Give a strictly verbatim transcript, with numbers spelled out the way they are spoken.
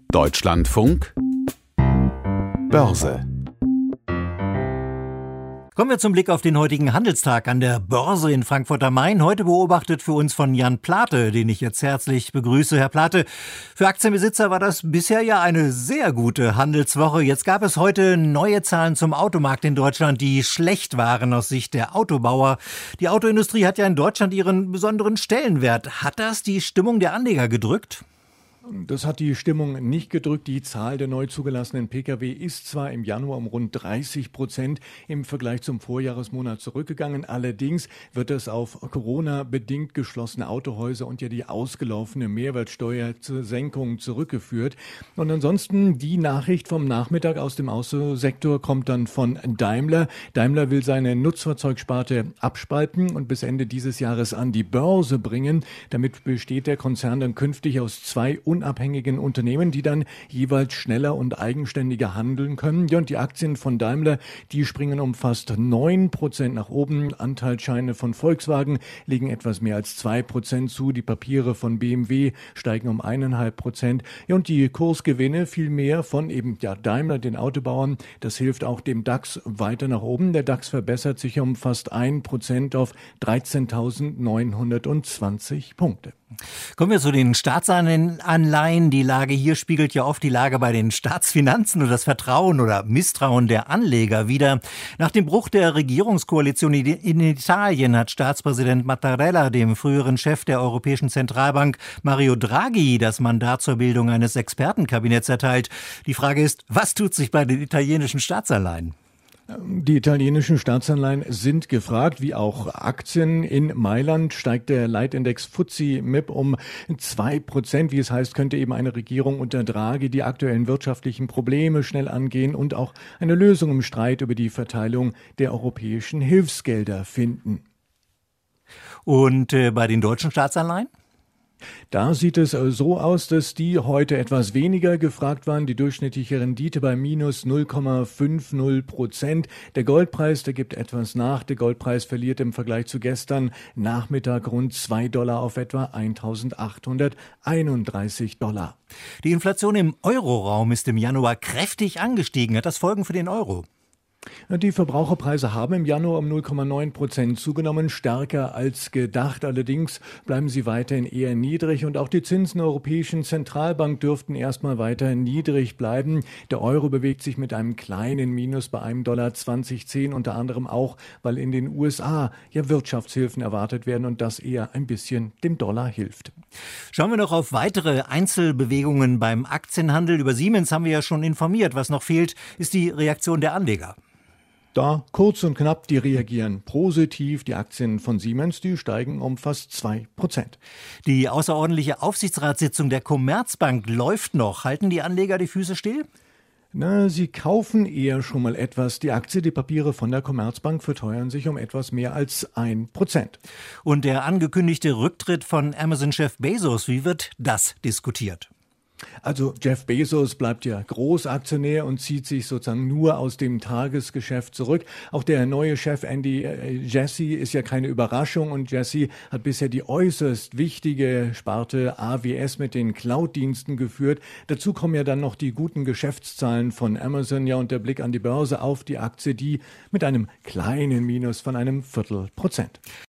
Deutschlandfunk Börse. Kommen wir zum Blick auf den heutigen Handelstag an der Börse in Frankfurt am Main. Heute beobachtet für uns von Jan Plate, den ich jetzt herzlich begrüße. Herr Plate, für Aktienbesitzer war das bisher ja eine sehr gute Handelswoche. Jetzt gab es heute neue Zahlen zum Automarkt in Deutschland, die schlecht waren aus Sicht der Autobauer. Die Autoindustrie hat ja in Deutschland ihren besonderen Stellenwert. Hat das die Stimmung der Anleger gedrückt? Das hat die Stimmung nicht gedrückt. Die Zahl der neu zugelassenen Pkw ist zwar im Januar um rund dreißig Prozent im Vergleich zum Vorjahresmonat zurückgegangen. Allerdings wird das auf Corona-bedingt geschlossene Autohäuser und ja die ausgelaufene Mehrwertsteuersenkung zurückgeführt. Und ansonsten die Nachricht vom Nachmittag aus dem Autosektor kommt dann von Daimler. Daimler will seine Nutzfahrzeugsparte abspalten und bis Ende dieses Jahres an die Börse bringen. Damit besteht der Konzern dann künftig aus zwei unabhängigen Unternehmen, die dann jeweils schneller und eigenständiger handeln können. Ja, und die Aktien von Daimler, die springen um fast neun Prozent nach oben. Anteilsscheine von Volkswagen legen etwas mehr als zwei Prozent zu. Die Papiere von B M W steigen um eins Komma fünf Prozent. Ja, und die Kursgewinne viel mehr von eben ja, Daimler, den Autobauern. Das hilft auch dem DAX weiter nach oben. Der DAX verbessert sich um fast ein Prozent auf dreizehntausendneunhundertzwanzig Punkte. Kommen wir zu den Staatsanleihen. Die Lage hier spiegelt ja oft die Lage bei den Staatsfinanzen und das Vertrauen oder Misstrauen der Anleger wider. Nach dem Bruch der Regierungskoalition in Italien hat Staatspräsident Mattarella dem früheren Chef der Europäischen Zentralbank Mario Draghi das Mandat zur Bildung eines Expertenkabinetts erteilt. Die Frage ist, was tut sich bei den italienischen Staatsanleihen? Die italienischen Staatsanleihen sind gefragt, wie auch Aktien. In Mailand steigt der Leitindex F T S E M I P um zwei Prozent. Wie es heißt, könnte eben eine Regierung unter Draghi die aktuellen wirtschaftlichen Probleme schnell angehen und auch eine Lösung im Streit über die Verteilung der europäischen Hilfsgelder finden. Und äh, bei den deutschen Staatsanleihen? Da sieht es so aus, dass die heute etwas weniger gefragt waren. Die durchschnittliche Rendite bei minus null Komma fünfzig Prozent. Der Goldpreis, der gibt etwas nach. Der Goldpreis verliert im Vergleich zu gestern Nachmittag rund zwei Dollar auf etwa eintausendachthunderteinunddreißig Dollar. Die Inflation im Euroraum ist im Januar kräftig angestiegen. Hat das Folgen für den Euro? Die Verbraucherpreise haben im Januar um null Komma neun Prozent zugenommen, stärker als gedacht. Allerdings bleiben sie weiterhin eher niedrig und auch die Zinsen der Europäischen Zentralbank dürften erstmal weiter niedrig bleiben. Der Euro bewegt sich mit einem kleinen Minus bei einem Dollar zwanzig zehn, unter anderem auch, weil in den U S A ja Wirtschaftshilfen erwartet werden und das eher ein bisschen dem Dollar hilft. Schauen wir noch auf weitere Einzelbewegungen beim Aktienhandel. Über Siemens haben wir ja schon informiert. Was noch fehlt, ist die Reaktion der Anleger. Da kurz und knapp, die reagieren positiv. Die Aktien von Siemens, die steigen um fast zwei Prozent. Die außerordentliche Aufsichtsratssitzung der Commerzbank läuft noch. Halten die Anleger die Füße still? Na, sie kaufen eher schon mal etwas. Die Aktie, die Papiere von der Commerzbank verteuern sich um etwas mehr als ein Prozent. Und der angekündigte Rücktritt von Amazon-Chef Bezos, wie wird das diskutiert? Also Jeff Bezos bleibt ja Großaktionär und zieht sich sozusagen nur aus dem Tagesgeschäft zurück. Auch der neue Chef Andy äh, Jassy ist ja keine Überraschung und Jassy hat bisher die äußerst wichtige Sparte A W S mit den Cloud-Diensten geführt. Dazu kommen ja dann noch die guten Geschäftszahlen von Amazon, ja, und der Blick an die Börse auf die Aktie, die mit einem kleinen Minus von einem Viertel Prozent.